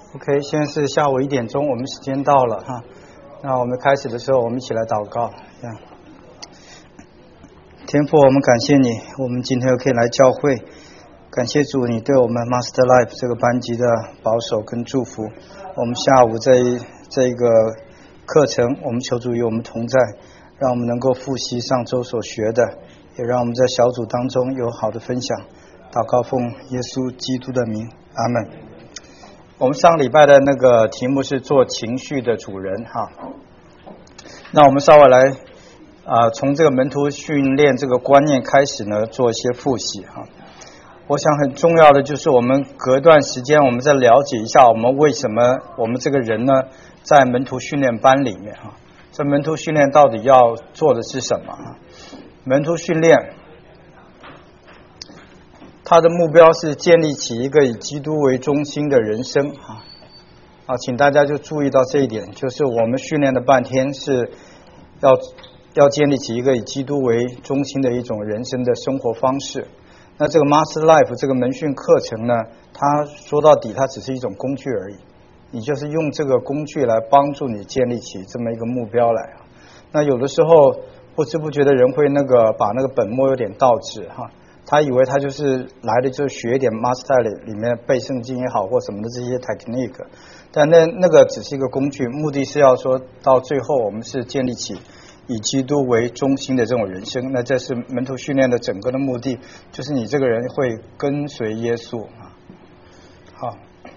OK， 现在是下午1点钟，我们时间到了哈。那我们开始的时候，我们一起来祷告。这样，天父，我们感谢你，我们今天又可以来教会，感谢主，你对我们 Master Life 这个班级的保守跟祝福。我们下午这个课程，我们求主与我们同在，让我们能够复习上周所学的，也让我们在小组当中有好的分享。祷告奉耶稣基督的名，阿们。我们上礼拜的那个题目是做情绪的主人哈，那我们稍微来从这个门徒训练这个观念开始呢，做一些复习哈。我想很重要的就是我们隔段时间我们再了解一下我们为什么我们这个人呢在门徒训练班里面哈，这门徒训练到底要做的是什么哈？门徒训练他的目标是建立起一个以基督为中心的人生请大家就注意到这一点，就是我们训练了半天是要建立起一个以基督为中心的一种人生的生活方式。那这个 Master Life 这个门训课程呢，它说到底它只是一种工具而已，你就是用这个工具来帮助你建立起这么一个目标来。那有的时候不知不觉的人会把那个本末有点倒置哈。他以为他就是来的就是学一点 Master 里面背圣经也好或什么的这些 technique， 但那个只是一个工具，目的是要说到最后我们是建立起以基督为中心的这种人生。那这是门徒训练的整个的目的，就是你这个人会跟随耶稣好，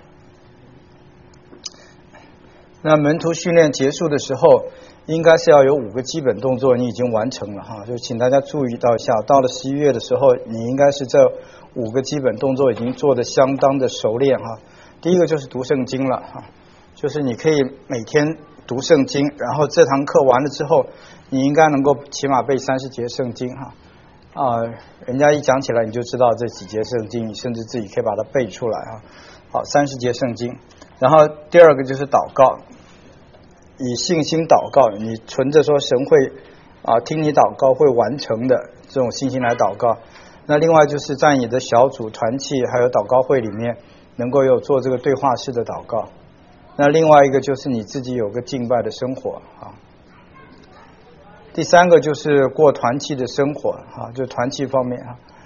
那门徒训练结束的时候应该是要有5个基本动作你已经完成了哈，就请大家注意到一下，到了11月的时候你应该是这5个基本动作已经做得相当的熟练哈。第一个就是读圣经了哈，就是你可以每天读圣经，然后这堂课完了之后你应该能够起码背30节圣经哈人家一讲起来你就知道这几节圣经，你甚至自己可以把它背出来哈。好，30节圣经。然后第二个就是祷告，以信心祷告，你存着说神会听你祷告会完成的这种信心来祷告。那另外就是在你的小组团契还有祷告会里面能够有做这个对话式的祷告。那另外一个就是你自己有个敬拜的生活第三个就是过团契的生活就团契方面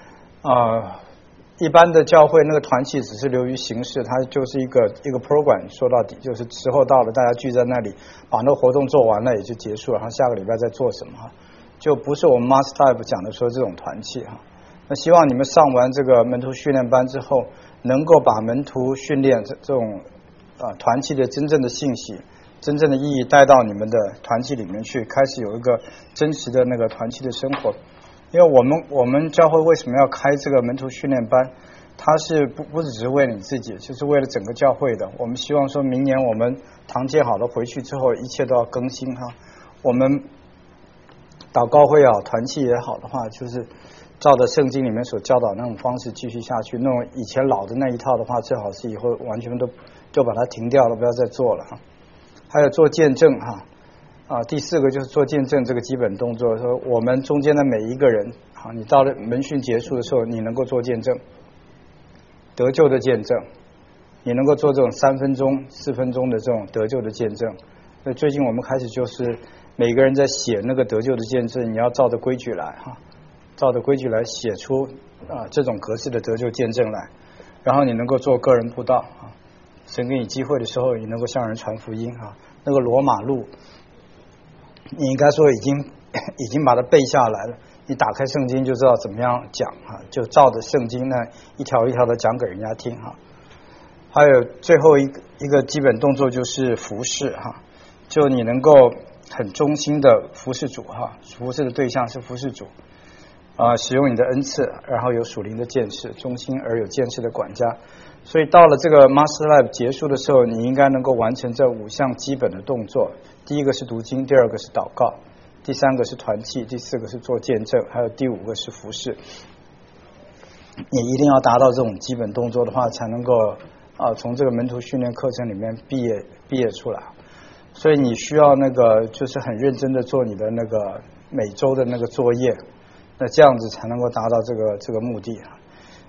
一般的教会那个团契只是流于形式，它就是一个 program， 说到底就是时候到了大家聚在那里把那个活动做完了也就结束了，然后下个礼拜再做什么就不是我们 Master Life 讲的说这种团契那希望你们上完这个门徒训练班之后能够把门徒训练这种团契的真正的信息真正的意义带到你们的团契里面去，开始有一个真实的那个团契的生活。因为我们教会为什么要开这个门徒训练班，它是不只是为了你自己，就是为了整个教会的。我们希望说明年我们堂建好了回去之后一切都要更新我们祷告会团契也好的话，就是照着圣经里面所教导那种方式继续下去，那种以前老的那一套的话最好是以后完全都把它停掉了，不要再做了还有做见证第4个就是做见证这个基本动作，说我们中间的每一个人你到了门训结束的时候你能够做见证，得救的见证，你能够做这种3分钟4分钟的这种得救的见证。所以最近我们开始就是每个人在写那个得救的见证，你要照着规矩来照着规矩来写出这种格式的得救见证来，然后你能够做个人布道神给你机会的时候你能够向人传福音那个罗马路你应该说已经把它背下来了，你打开圣经就知道怎么样讲就照着圣经呢一条一条的讲给人家听还有最后一个基本动作就是服侍就你能够很忠心的服侍主服侍的对象是服侍主使用你的恩赐，然后有属灵的见识，忠心而有见识的管家。所以到了这个 Master Life 结束的时候你应该能够完成这5项基本的动作。第一个是读经，第2个是祷告，第3个是团契，第4个是做见证，还有第5个是服侍。你一定要达到这种基本动作的话才能够从这个门徒训练课程里面毕业出来。所以你需要就是很认真的做你的每周的作业，那这样子才能够达到这个目的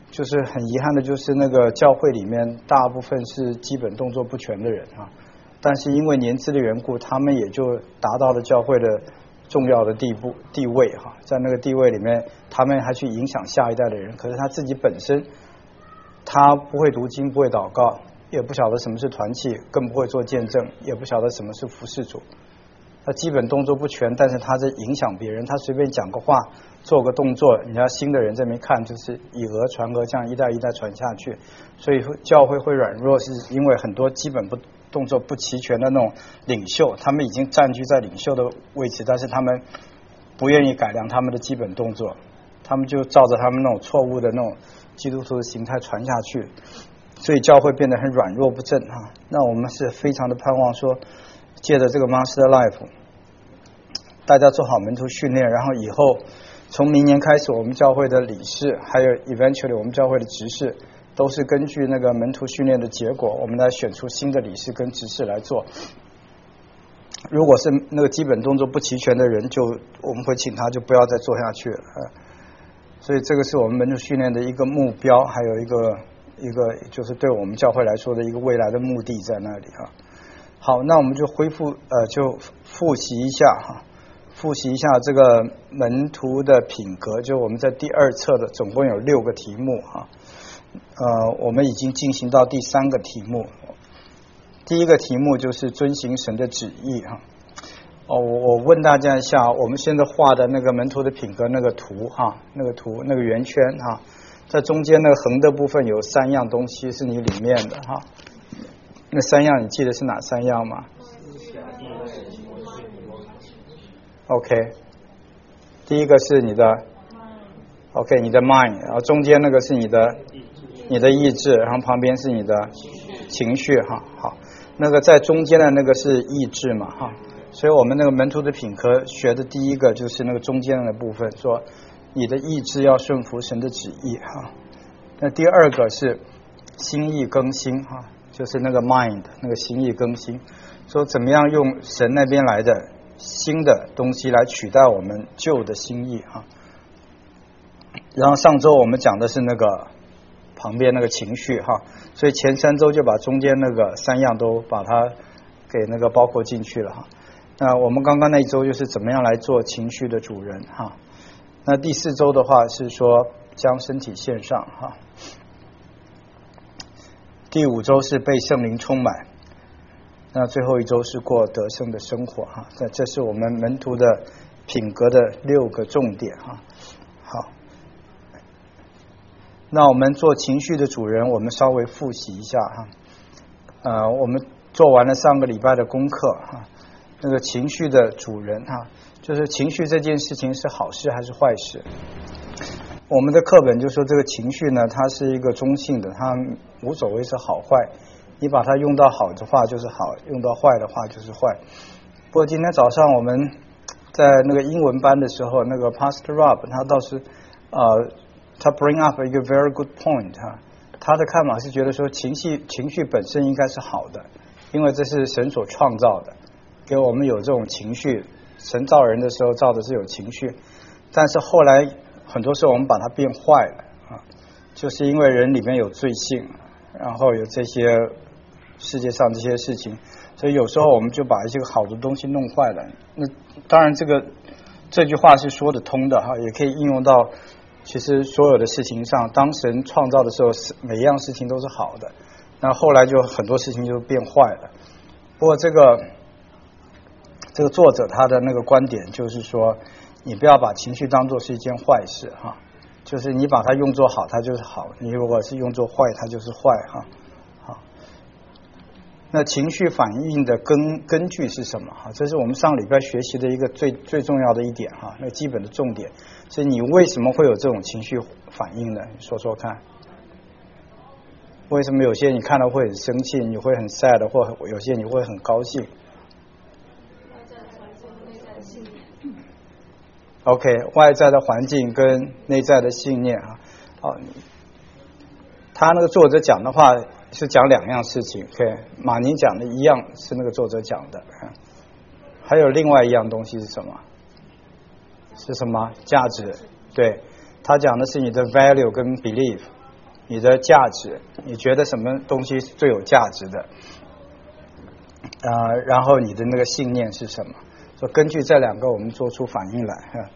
就是很遗憾的，就是那个教会里面大部分是基本动作不全的人啊，但是因为年资的缘故，他们也就达到了教会的重要的地位哈，在那个地位里面，他们还去影响下一代的人。可是他自己本身，他不会读经，不会祷告，也不晓得什么是团契，更不会做见证，也不晓得什么是服侍主。他基本动作不全，但是他在影响别人，他随便讲个话，做个动作，人家新的人在那边看，就是以讹传讹，这样一代一代传下去。所以教会会软弱，是因为很多基本动作不齐全的那种领袖，他们已经占据在领袖的位置，但是他们不愿意改良他们的基本动作，他们就照着他们那种错误的那种基督徒的形态传下去，所以教会变得很软弱不振啊。那我们是非常的盼望说，借着这个 Master Life， 大家做好门徒训练，然后以后从明年开始，我们教会的理事还有 eventually 我们教会的执事，都是根据那个门徒训练的结果，我们来选出新的理事跟执事来做。如果是那个基本动作不齐全的人，就我们会请他就不要再做下去了。所以这个是我们门徒训练的一个目标，还有一个就是对我们教会来说的一个未来的目的在那里啊。好，那我们就就复习一下这个门徒的品格，就我们在第2册的总共有6个题目啊。我们已经进行到第3个题目。第一个题目就是遵行神的旨意哈。我问大家一下，我们现在画的那个门徒的品格那个图哈，那个圆圈哈，在中间那个横的部分有3样东西是你里面的哈。那3样你记得是哪3样吗 ？OK， 第一个是你的 OK 你的 mind， 然后中间那个是你的意志，然后旁边是你的情绪哈。好，那个在中间的那个是意志嘛哈，所以我们那个门徒的品格学的第一个就是那个中间的部分，说你的意志要顺服神的旨意哈。那第2个是心意更新哈，就是那个 mind 那个心意更新，说怎么样用神那边来的新的东西来取代我们旧的心意哈。然后上周我们讲的是那个旁边那个情绪哈，所以前3周就把中间那个3样都把它给那个包括进去了哈。那我们刚刚那一周就是怎么样来做情绪的主人哈。那第4周的话是说将身体献上哈。第5周是被圣灵充满，那最后1周是过得胜的生活哈。这是我们门徒的品格的6个重点哈。好，那我们做情绪的主人，我们稍微复习一下哈。我们做完了上个礼拜的功课哈。那个情绪的主人哈，就是情绪这件事情是好事还是坏事？我们的课本就说这个情绪呢，它是一个中性的，它无所谓是好坏，你把它用到好的话就是好，用到坏的话就是坏。不过今天早上我们在那个英文班的时候，那个 Pastor Rob 他倒是他 bring up 一个 very good point 哈，他的看法是觉得说情绪本身应该是好的，因为这是神所创造的，给我们有这种情绪，神造人的时候造的是有情绪，但是后来很多时候我们把它变坏了啊，就是因为人里面有罪性，然后有这些世界上这些事情，所以有时候我们就把一些好的东西弄坏了。那当然这句话是说得通的哈，也可以应用到其实所有的事情上。当神创造的时候，每一样事情都是好的，那后来就很多事情就变坏了。不过这个作者他的那个观点就是说，你不要把情绪当作是一件坏事哈，就是你把它用作好，它就是好；你如果是用作坏，它就是坏哈。好，那情绪反应的根据是什么哈？这是我们上礼拜学习的一个最重要的一点哈，那基本的重点是你为什么会有这种情绪反应呢？你说说看，为什么有些你看到会很生气，你会很 sad， 或有些你会很高兴？OK， 外在的环境跟内在的信念啊，他那个作者讲的话是讲2样事情 ，OK， 马宁讲的一样是那个作者讲的，还有另外一样东西是什么？是什么？价值？对，他讲的是你的 value 跟 belief， 你的价值，你觉得什么东西是最有价值的，然后你的那个信念是什么？所以根据这两个，我们做出反应来。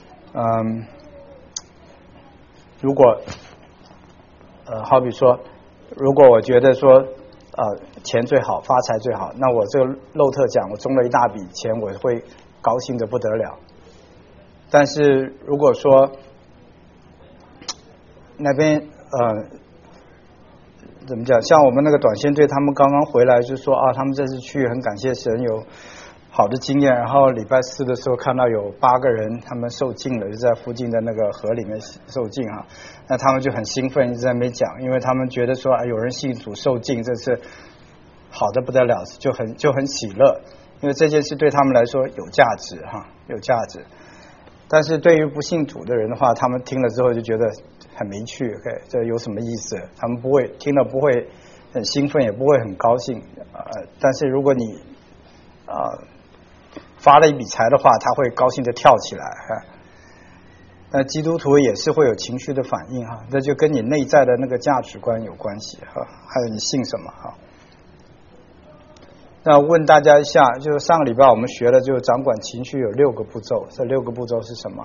如果好比说，如果我觉得说钱最好，发财最好，那我这个漏特奖我中了一大笔钱，我会高兴的不得了。但是如果说那边怎么讲？像我们那个短线队，他们刚刚回来就说他们这次去很感谢神有好的经验，然后礼拜四的时候看到有8个人他们受浸了，就在附近的那个河里面受浸那他们就很兴奋，一直在那边讲，因为他们觉得说有人信主受浸，这是好的不得了，就很喜乐，因为这件事对他们来说有价值有价值。但是对于不信主的人的话，他们听了之后就觉得很没趣，OK， 这有什么意思？他们不会听了不会很兴奋，也不会很高兴。但是如果你发了一笔财的话，他会高兴的跳起来。那基督徒也是会有情绪的反应这就跟你内在的那个价值观有关系还有你信什么那问大家一下，就是上个礼拜我们学的就是掌管情绪有6个步骤，这6个步骤是什么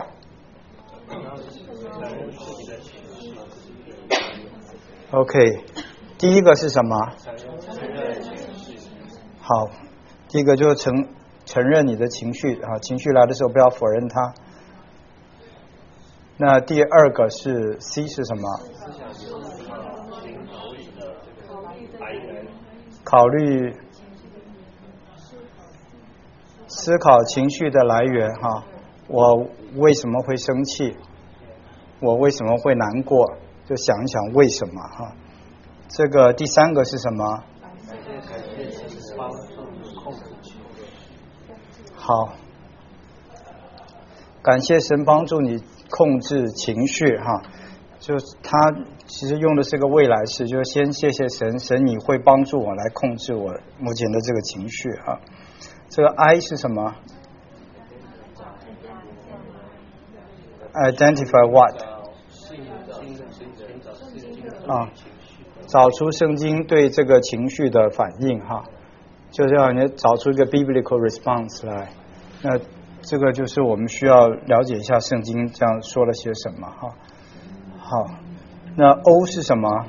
？OK， 第一个是什么？好，第一个就是承认你的情绪情绪来的时候不要否认它。那第二个是 C 是什么？思考情绪的来源我为什么会生气？我为什么会难过？就想一想为什么这个第3个是什么？好，感谢神帮助你控制情绪就是他其实用的是个未来式，就是先谢谢神，神你会帮助我来控制我目前的这个情绪这个 I 是什么？ Identify what？ 找出圣经对这个情绪的反应就是要你找出一个 biblical response 来。那这个就是我们需要了解一下圣经这样说了些什么好，那 O 是什么？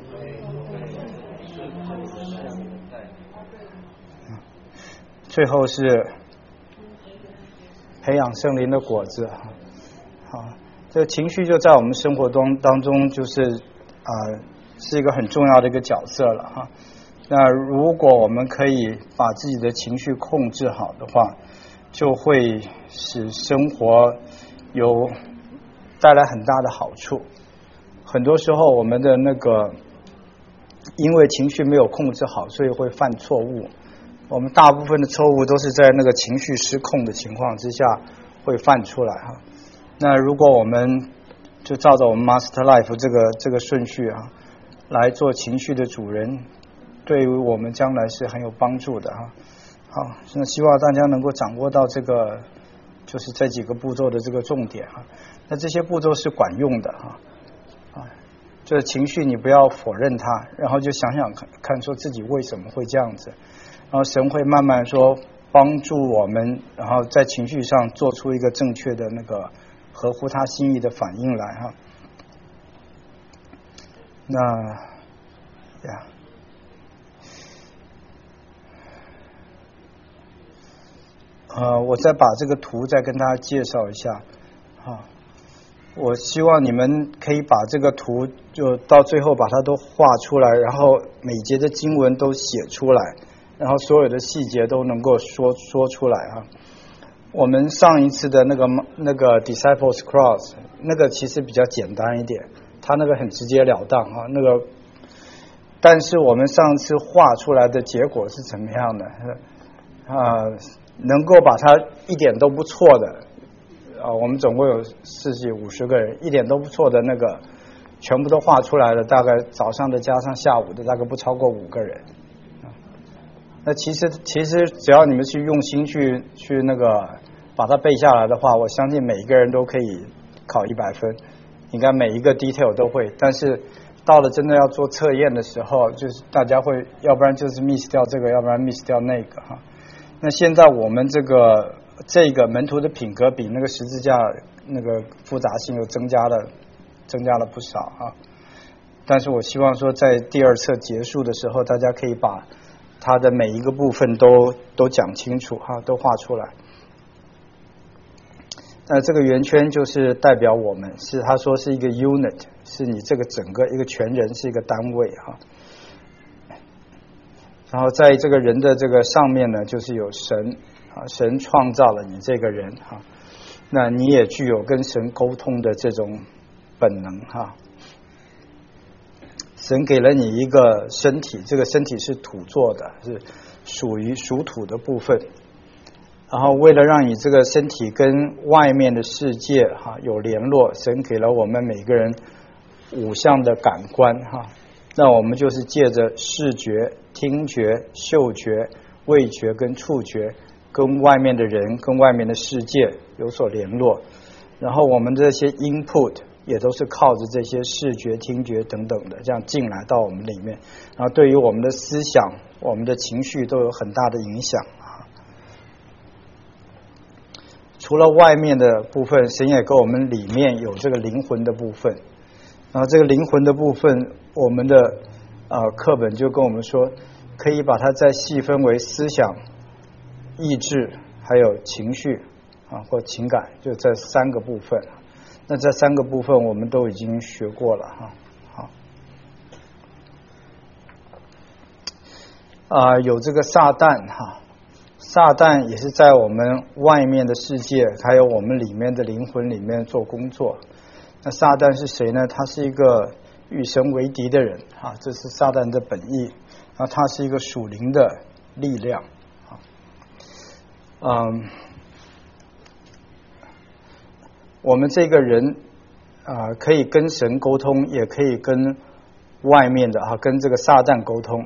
最后是培养圣灵的果子这情绪就在我们生活当中就是是一个很重要的一个角色了那如果我们可以把自己的情绪控制好的话，就会使生活有带来很大的好处。很多时候我们的那个因为情绪没有控制好，所以会犯错误。我们大部分的错误都是在那个情绪失控的情况之下会犯出来那如果我们就照着我们 Master Life 这个顺序来做情绪的主人，对于我们将来是很有帮助的好，那希望大家能够掌握到这个就是这几个步骤的这个重点那这些步骤是管用的就是情绪你不要否认它，然后就想想看说自己为什么会这样子，然后神会慢慢说帮助我们，然后在情绪上做出一个正确的那个合乎他心意的反应来那我再把这个图再跟大家介绍一下我希望你们可以把这个图就到最后把它都画出来，然后每节的经文都写出来，然后所有的细节都能够说出来我们上一次的那个 Disciples Cross 那个其实比较简单一点，它那个很直截了当那个，但是我们上次画出来的结果是怎么样的能够把它一点都不错的我们总共有40-50个人，一点都不错的那个全部都画出来了，大概早上的加上下午的大概不超过5个人那其实只要你们去用心去那个把它背下来的话，我相信每一个人都可以考100分，应该每一个 detail 都会，但是到了真的要做测验的时候，就是大家会要不然就是 miss 掉这个，要不然 miss 掉那个哈。那现在我们这个门徒的品格比那个十字架那个复杂性又增加了不少啊。但是我希望说在第二册结束的时候，大家可以把它的每一个部分都讲清楚哈，都画出来。那这个圆圈就是代表我们，是他说是一个 unit， 是你这个整个一个全人是一个单位哈。然后在这个人的这个上面呢，就是有神啊，神创造了你这个人哈，那你也具有跟神沟通的这种本能哈。神给了你一个身体，这个身体是土做的，是属于属土的部分。然后为了让你这个身体跟外面的世界哈有联络，神给了我们每个人5项的感官哈。那我们就是借着视觉、听觉、嗅觉、味觉跟触觉，跟外面的人、跟外面的世界有所联络。然后我们这些 input 也都是靠着这些视觉、听觉等等的这样进来到我们里面，然后对于我们的思想、我们的情绪都有很大的影响啊。除了外面的部分，神也给我们里面有这个灵魂的部分。然后这个灵魂的部分，我们的课本就跟我们说，可以把它再细分为思想、意志还有情绪啊或情感，就这3个部分。那这3个部分我们都已经学过了哈。好，有这个撒旦哈，撒旦也是在我们外面的世界，还有我们里面的灵魂里面做工作。那撒旦是谁呢？他是一个与神为敌的人啊，这是撒旦的本意。啊，他是一个属灵的力量啊。我们这个人可以跟神沟通，也可以跟外面的跟这个撒旦沟通。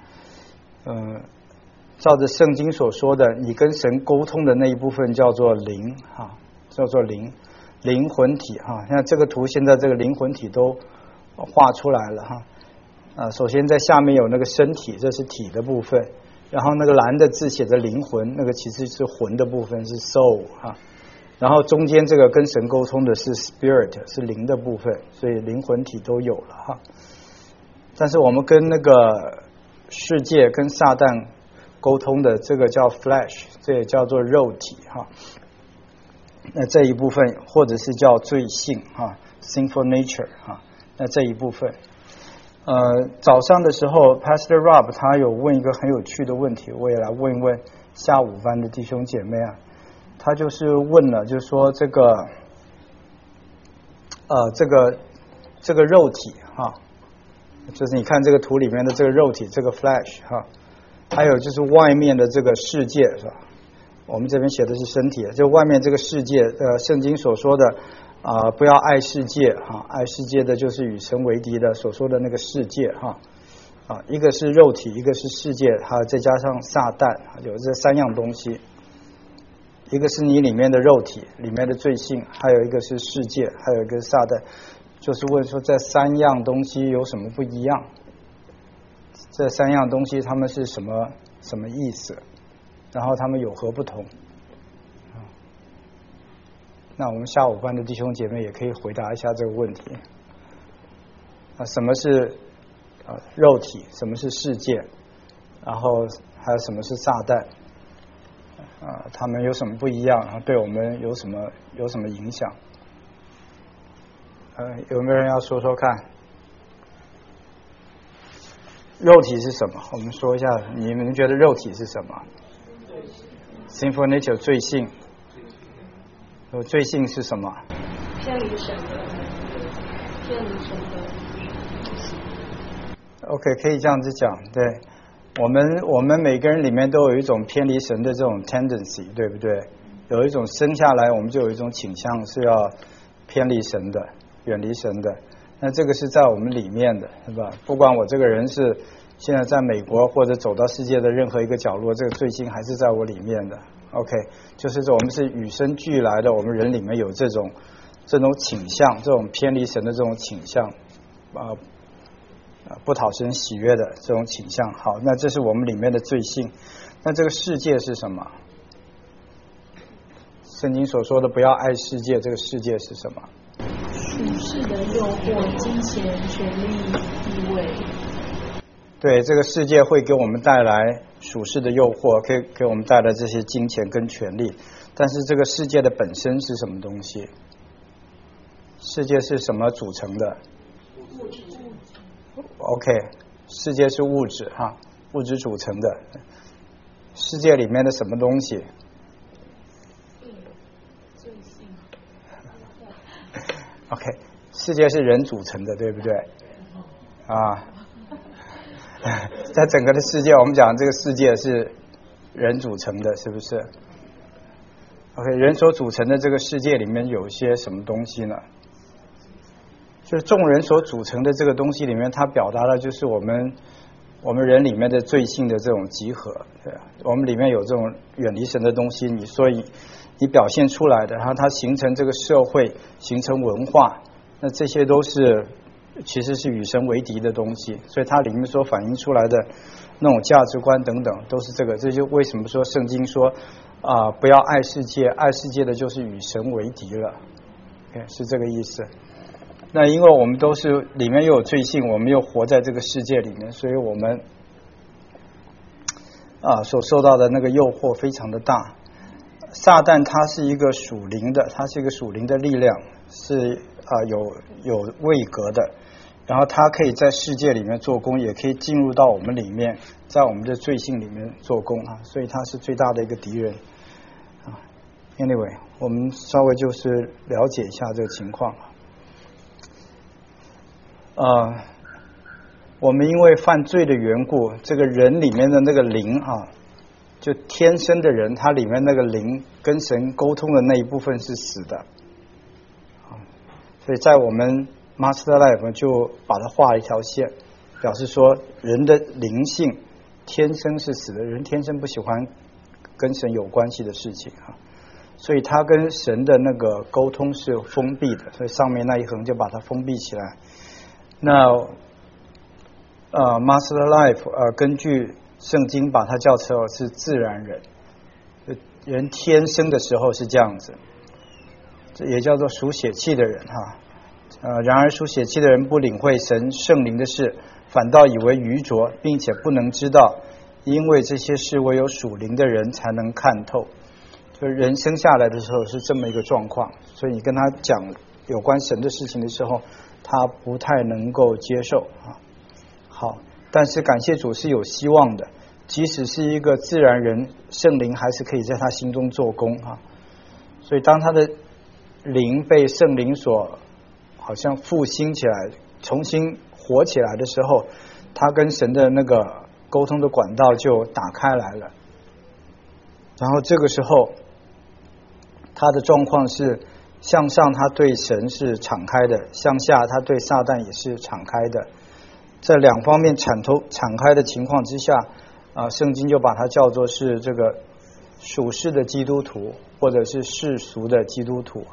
照着圣经所说的，你跟神沟通的那一部分叫做灵叫做灵魂体哈。像这个图，现在这个灵魂体都画出来了哈。首先在下面有那个身体，这是体的部分，然后那个蓝的字写着灵魂，那个其实是魂的部分，是 soul 哈。然后中间这个跟神沟通的是 spirit， 是灵的部分，所以灵魂体都有了哈。但是我们跟那个世界跟撒旦沟通的这个叫 flesh， 这也叫做肉体哈。那这一部分或者是叫罪性哈 sinful nature 哈。那这一部分早上的时候 Pastor Rob 他有问一个很有趣的问题，我也来问一问下午班的弟兄姐妹啊。他就是问了，就是说这个这个肉体哈，就是你看这个图里面的这个肉体，这个 flesh 哈，还有就是外面的这个世界是吧？我们这边写的是身体，就外面这个世界圣经所说的不要爱世界哈，爱世界的就是与神为敌的所说的那个世界哈一个是肉体，一个是世界，还有再加上撒旦，有这3样东西。一个是你里面的肉体，里面的罪性，还有一个是世界，还有一个是撒旦。就是问说这3样东西有什么不一样？这3样东西它们是什么意思？然后它们有何不同？那我们下午班的弟兄姐妹也可以回答一下这个问题。什么是肉体？什么是世界？然后还有什么是撒旦？他们有什么不一样？对我们有什么影响？有没有人要说说看？肉体是什么？我们说一下，你们觉得肉体是什么 ？Sinful nature 罪性。罪性是什么？ 偏离神的。 OK， 可以这样子讲，对。我们每个人里面都有一种偏离神的这种 tendency， 对不对？有一种生下来我们就有一种倾向是要偏离神的，远离神的。那这个是在我们里面的，是吧？不管我这个人是现在在美国或者走到世界的任何一个角落，这个罪性还是在我里面的。OK， 就是说我们是与生俱来的，我们人里面有这种倾向，这种偏离神的这种倾向不讨神喜悦的这种倾向。好，那这是我们里面的罪性。那这个世界是什么？圣经所说的不要爱世界，这个世界是什么？ 属世的诱惑、金钱、权力、地位。 对，这个世界会给我们带来属世的诱惑，可以给我们带来这些金钱跟权力。但是这个世界的本身是什么东西？世界是什么组成的？ 物质。 OK， 世界是物质哈，物质组成的。世界里面的什么东西？ 罪性。 OK， 世界是人组成的，对不对？啊，在整个的世界，我们讲这个世界是人组成的，是不是 ？OK， 人所组成的这个世界里面有一些什么东西呢？就是众人所组成的这个东西里面，它表达的就是我们人里面的罪性的这种集合。对啊，我们里面有这种远离神的东西，所以你表现出来的，然后它形成这个社会，形成文化，那这些都是其实是与神为敌的东西，所以它里面所反映出来的那种价值观等等，都是这个。这就为什么说圣经说不要爱世界，爱世界的就是与神为敌了，是这个意思。那因为我们都是里面又有罪性，我们又活在这个世界里面，所以我们所受到的那个诱惑非常的大。撒旦他是一个属灵的，他是一个属灵的力量，是有位格的，然后他可以在世界里面做工，也可以进入到我们里面，在我们的罪性里面做工啊，所以他是最大的一个敌人啊。Anyway， 我们稍微就是了解一下这个情况。我们因为犯罪的缘故，这个人里面的那个灵就天生的人，他里面那个灵跟神沟通的那一部分是死的，所以在我们 Master Life 就把它画了一条线，表示说人的灵性天生是死的，人天生不喜欢跟神有关系的事情所以他跟神的那个沟通是封闭的，所以上面那一横就把它封闭起来。那Master Life 根据圣经把它叫成是自然人，人天生的时候是这样子，这也叫做属血气的人然而属血气的人不领会神圣灵的事，反倒以为愚拙，并且不能知道，因为这些事唯有属灵的人才能看透。就人生下来的时候是这么一个状况，所以你跟他讲有关神的事情的时候，他不太能够接受好，但是感谢主是有希望的，即使是一个自然人，圣灵还是可以在他心中做工所以当他的灵被圣灵所好像复兴起来，重新活起来的时候，他跟神的那个沟通的管道就打开来了。然后这个时候他的状况是向上他对神是敞开的，向下他对撒旦也是敞开的，这两方面敞开的情况之下圣经就把它叫做是这个属世的基督徒，或者是世俗的基督徒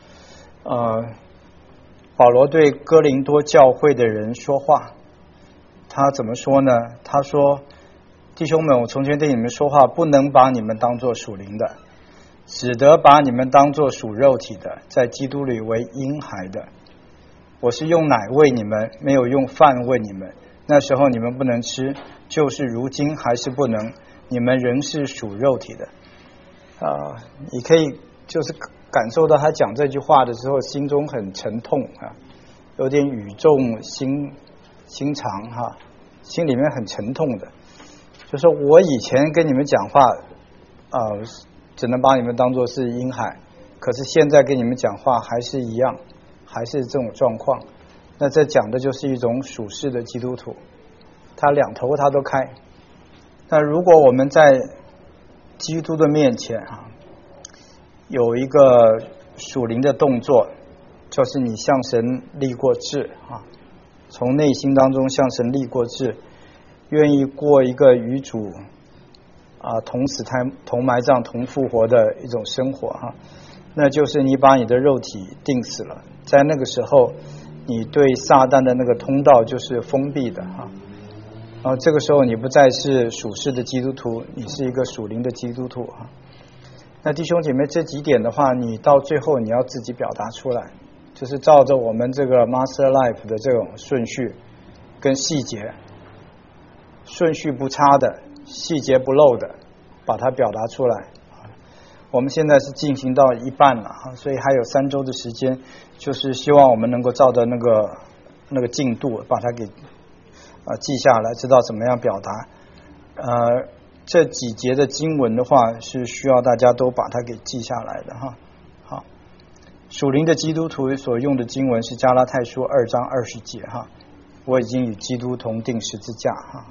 保罗对哥林多教会的人说话，他怎么说呢？他说，弟兄们，我从前对你们说话，不能把你们当作属灵的，只得把你们当作属肉体的，在基督里为婴孩的。我是用奶喂你们，没有用饭喂你们，那时候你们不能吃，就是如今还是不能，你们仍是属肉体的你可以就是感受到他讲这句话的时候心中很沉痛有点语重心长心里面很沉痛的，就说我以前跟你们讲话只能把你们当作是婴孩，可是现在跟你们讲话还是一样，还是这种状况。那这讲的就是一种属世的基督徒，他两头他都开。那如果我们在基督的面前有一个属灵的动作，就是你向神立过志从内心当中向神立过志，愿意过一个与主同死同埋葬同复活的一种生活那就是你把你的肉体定死了，在那个时候你对撒旦的那个通道就是封闭的哈。然后这个时候你不再是属世的基督徒，你是一个属灵的基督徒哈。那弟兄姐妹，这几点的话，你到最后你要自己表达出来，就是照着我们这个 Master Life 的这种顺序跟细节，顺序不差的，细节不漏的，把它表达出来。我们现在是进行到一半了哈，所以还有3周的时间，就是希望我们能够照着那个进度把它给记下来，知道怎么样表达。这几节的经文的话，是需要大家都把它给记下来的哈。好，属灵的基督徒所用的经文是加拉太书2章20节哈。我已经与基督同定十字架哈。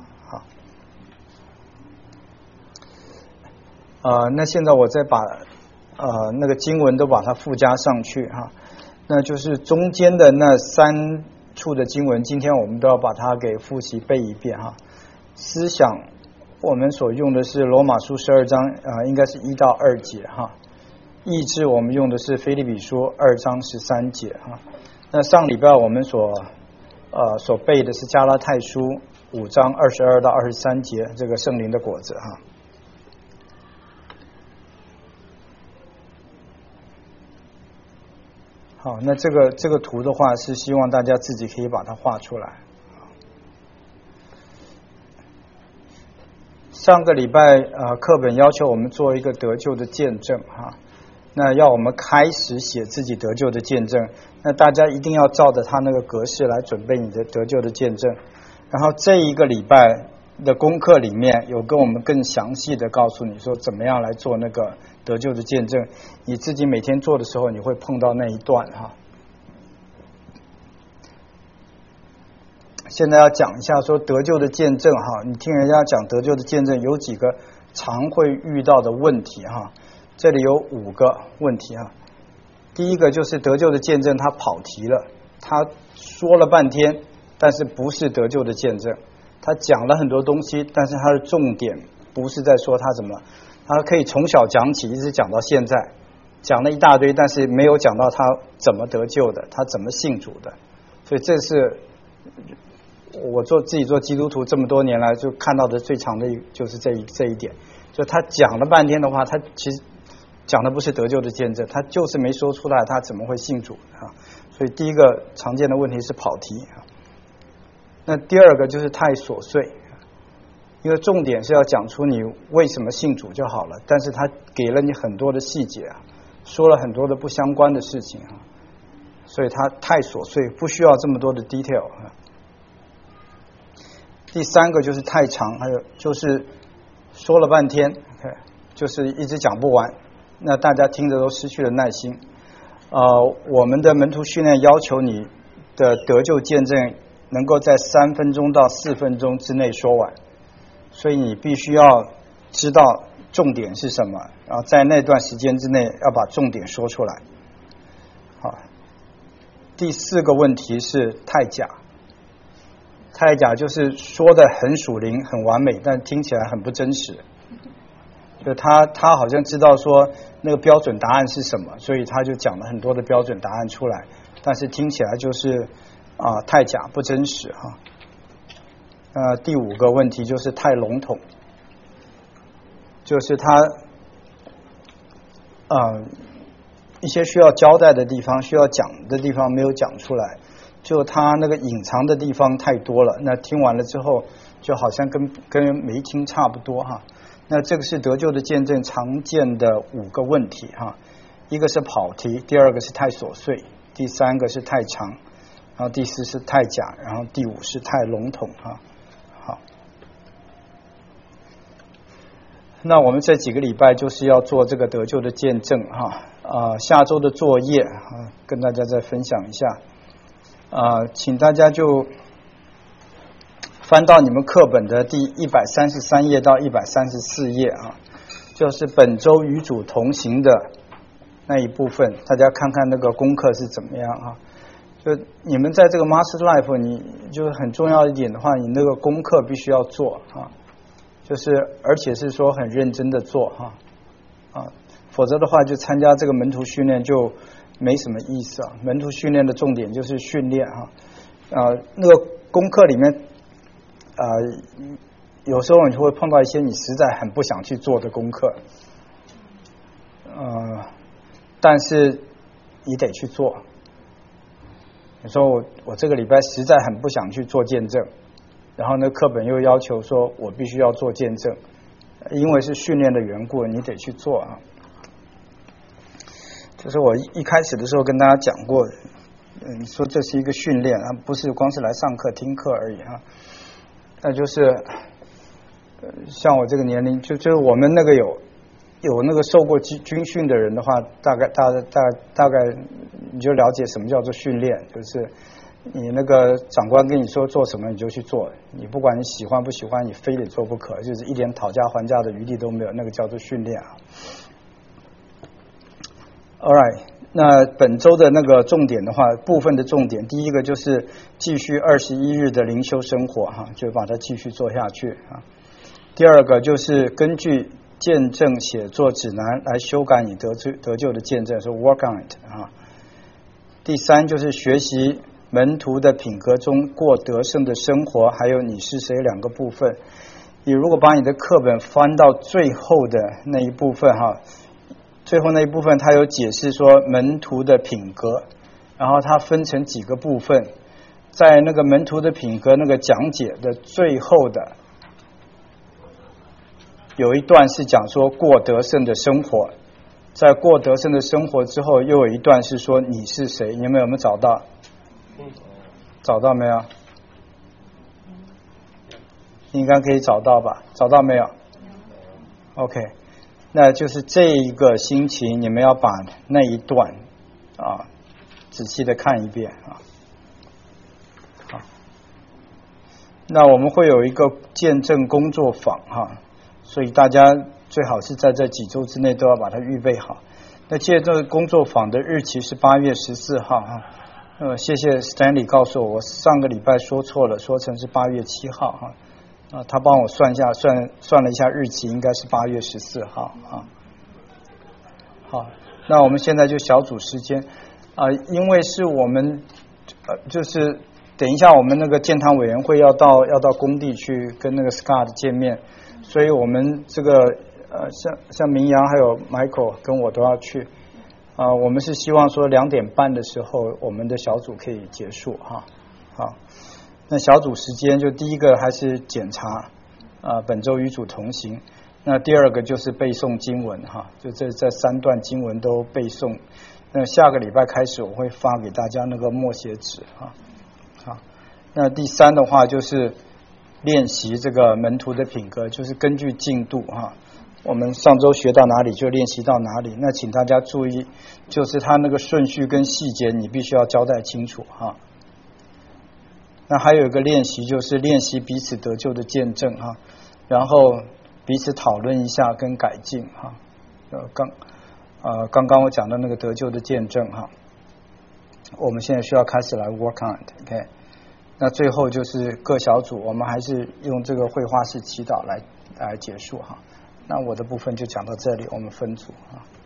好，那现在我再把那个经文都把它附加上去哈。那就是中间的那3处的经文，今天我们都要把它给复习背一遍哈。思想我们所用的是罗马书12章应该是1到2节哈。意志我们用的是腓立比书2章13节哈。那上礼拜我们所背的是加拉太书5章22到23节，这个圣灵的果子哈。好，那这个图的话是希望大家自己可以把它画出来。上个礼拜课本要求我们做一个得救的见证哈，那要我们开始写自己得救的见证，那大家一定要照着他那个格式来准备你的得救的见证。然后这一个礼拜的功课里面有跟我们更详细的告诉你说怎么样来做那个得救的见证，你自己每天做的时候你会碰到那一段哈。现在要讲一下说得救的见证哈，你听人家讲得救的见证有几个常会遇到的问题哈，这里有5个问题哈。第一个就是得救的见证他跑题了，他说了半天但是不是得救的见证，他讲了很多东西，但是他的重点不是在说他怎么，他可以从小讲起一直讲到现在，讲了一大堆，但是没有讲到他怎么得救的，他怎么信主的。所以这是我自己做基督徒这么多年来就看到的最长的就是这一点，就他讲了半天的话，他其实讲的不是得救的见证，他就是没说出来他怎么会信主啊。所以第一个常见的问题是跑题啊。那第二个就是太琐碎，因为重点是要讲出你为什么信主就好了，但是他给了你很多的细节啊，说了很多的不相关的事情啊，所以他太琐碎，不需要这么多的 detail 啊。第三个就是太长，还有就是说了半天，就是一直讲不完，那大家听着都失去了耐心。我们的门徒训练要求你的得救见证能够在3分钟到4分钟之内说完，所以你必须要知道重点是什么，然后在那段时间之内要把重点说出来。好，第4个问题是太假。太假就是说的很属灵很完美，但听起来很不真实。就他好像知道说那个标准答案是什么，所以他就讲了很多的标准答案出来，但是听起来就是太假不真实哈。第5个问题就是太笼统，就是他一些需要交代的地方需要讲的地方没有讲出来，就他那个隐藏的地方太多了，那听完了之后就好像跟没听差不多哈。那这个是得救的见证常见的5个问题哈，一个是跑题，第2个是太琐碎，第3个是太长，然后第4是太假，然后第5是太笼统哈。好，那我们这几个礼拜就是要做这个得救的见证哈。下周的作业跟大家再分享一下。请大家就翻到你们课本的第133页到134页啊，就是本周与主同行的那一部分，大家看看那个功课是怎么样啊。就你们在这个 Master Life， 你就是很重要一点的话，你那个功课必须要做啊，就是而且是说很认真的做哈否则的话就参加这个门徒训练就没什么意思啊。门徒训练的重点就是训练哈，那个功课里面有时候你会碰到一些你实在很不想去做的功课，但是你得去做。你说我这个礼拜实在很不想去做见证，然后呢课本又要求说我必须要做见证，因为是训练的缘故，你得去做啊。就是我一开始的时候跟大家讲过，你说这是一个训练啊，不是光是来上课听课而已啊。那就是像我这个年龄，就是我们那个有那个受过军训的人的话，大概你就了解什么叫做训练，就是你那个长官跟你说做什么你就去做，你不管你喜欢不喜欢，你非得做不可，就是一点讨价还价的余地都没有，那个叫做训练啊。All right， 那本周的那个重点的话，部分的重点，第一个就是继续21日的灵修生活哈，就把它继续做下去啊。第二个就是根据见证写作指南来修改你得救的见证，说 work on it 啊。第三就是学习门徒的品格中过得胜的生活，还有你是谁两个部分。你如果把你的课本翻到最后的那一部分哈。最后那一部分他有解释说门徒的品格，然后它分成几个部分，在那个门徒的品格那个讲解的最后的有一段是讲说过得胜的生活，在过得胜的生活之后又有一段是说你是谁，你们有没有找到？找到没有？应该可以找到吧？找到没有 ？OK。那就是这一个星期你们要把那一段仔细的看一遍啊。好，那我们会有一个见证工作坊哈，所以大家最好是在这几周之内都要把它预备好。那见证工作坊的日期是8月14号哈。谢谢 Stanley 告诉我上个礼拜说错了，说成是8月7号哈。他帮我算了一下日期，应该是8月14号啊。好，那我们现在就小组时间因为是我们就是等一下我们那个建堂委员会要到工地去跟那个 Scott 见面，所以我们这个像明阳还有 Michael 跟我都要去我们是希望说2点半的时候我们的小组可以结束哈。好。那小组时间就第一个还是检查本周与主同行，那第二个就是背诵经文哈，就这3段经文都背诵。那下个礼拜开始我会发给大家那个默写纸好，那第3的话就是练习这个门徒的品格，就是根据进度哈，我们上周学到哪里就练习到哪里。那请大家注意，就是他那个顺序跟细节你必须要交代清楚哈。那还有一个练习就是练习彼此得救的见证哈，然后彼此讨论一下跟改进哈。刚刚我讲的那个得救的见证哈，我们现在需要开始来 work on it OK。那最后就是各小组我们还是用这个绘画式祈祷来结束哈。那我的部分就讲到这里，我们分组啊。